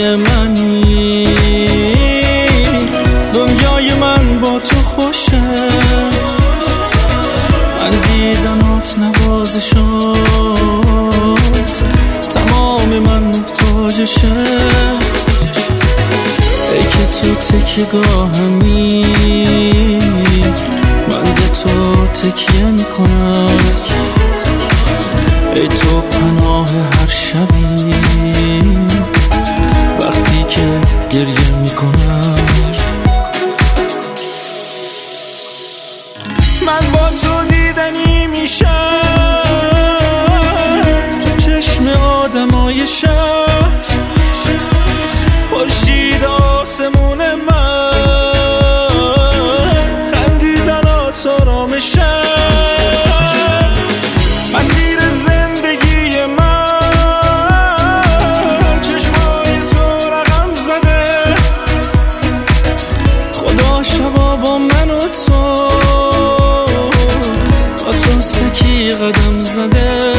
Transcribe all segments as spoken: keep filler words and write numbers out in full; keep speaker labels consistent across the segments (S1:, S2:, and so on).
S1: دنیای منی، دنیای من با تو خوشه، من دیدنات نوازشات، تمام من محتاجشه. ای که تو تکیه‌گاهمی، من به تو تکیه میکنم. ای تو پناه هر شبی وقتی که گریه میکنم. من با تو دیدنی میشم تو چشم آدمای شهر، خورشید آسمون من، خندیدنات آرامشم. مسیر زندگی من چشمای تو رقم زده، خدا شبا با من و تو آساسکی قدم زده.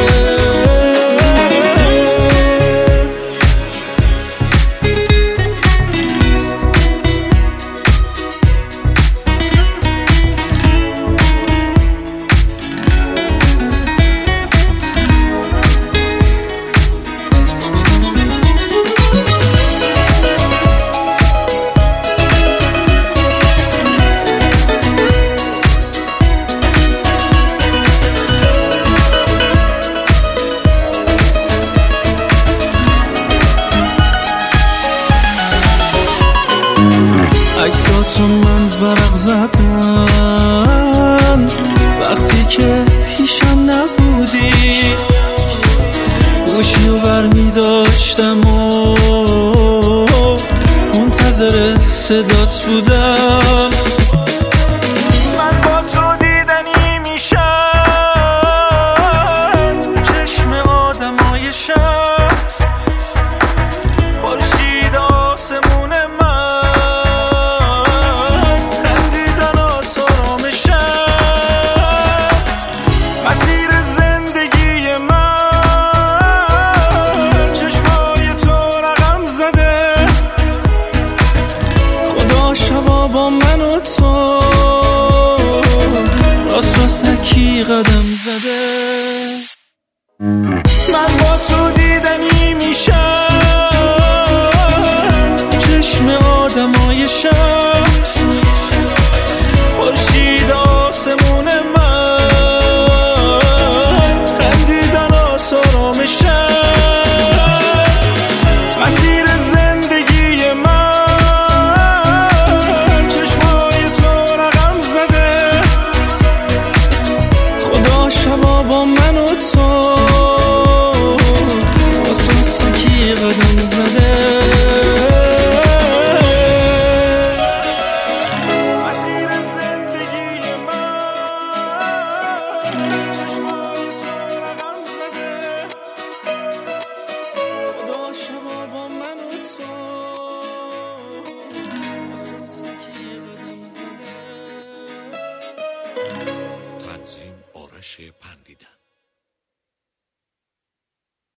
S1: عکساتو من ورق زدم وقتی که پیشم نبودی، گوشی و برمی داشتم و منتظر صدات بودم. من با تو دیدنی میشم چشم آدمای شهر، خورشید آسمون من، خندیدنات آرامشم. مسیر زندگی من چشمای تو رقم زده، خدا شبا با من و تو راست راستکی قدم زده. من با تو دیدنی میشم چشم آدمای شهر، خورشید آسمون من، خندیدنات آرامشم. مسیر زندگی من چشمای تو رقم زده، خدا شبا با من و تو آساسکی قدم زده. مسیر زندگی من چشمای تو رقم زده، خدا شبا با من و تو آساسکی قدم زده.
S2: تنظیم آرش